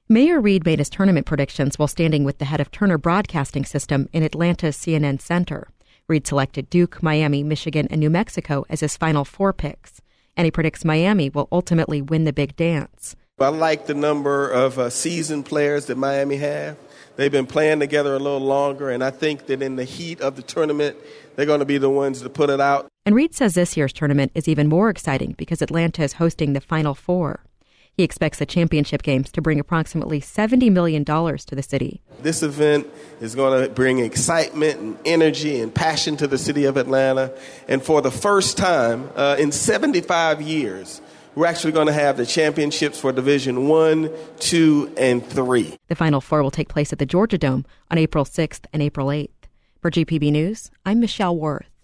Mayor Reed made his tournament predictions while standing with the head of Turner Broadcasting System in Atlanta's CNN Center. Reed selected Duke, Miami, Michigan, and New Mexico as his Final Four picks, and he predicts Miami will ultimately win the big dance. I like the number of seasoned players that Miami have. They've been playing together a little longer, and I think that in the heat of the tournament, they're going to be the ones to put it out. And Reed says this year's tournament is even more exciting because Atlanta is hosting the Final Four. He expects the championship games to bring approximately $70 million to the city. This event is going to bring excitement and energy and passion to the city of Atlanta. And for the first time in 75 years, we're actually going to have the championships for Division 1, 2, and 3. The Final Four will take place at the Georgia Dome on April 6th and April 8th. For GPB News, I'm Michelle Worth.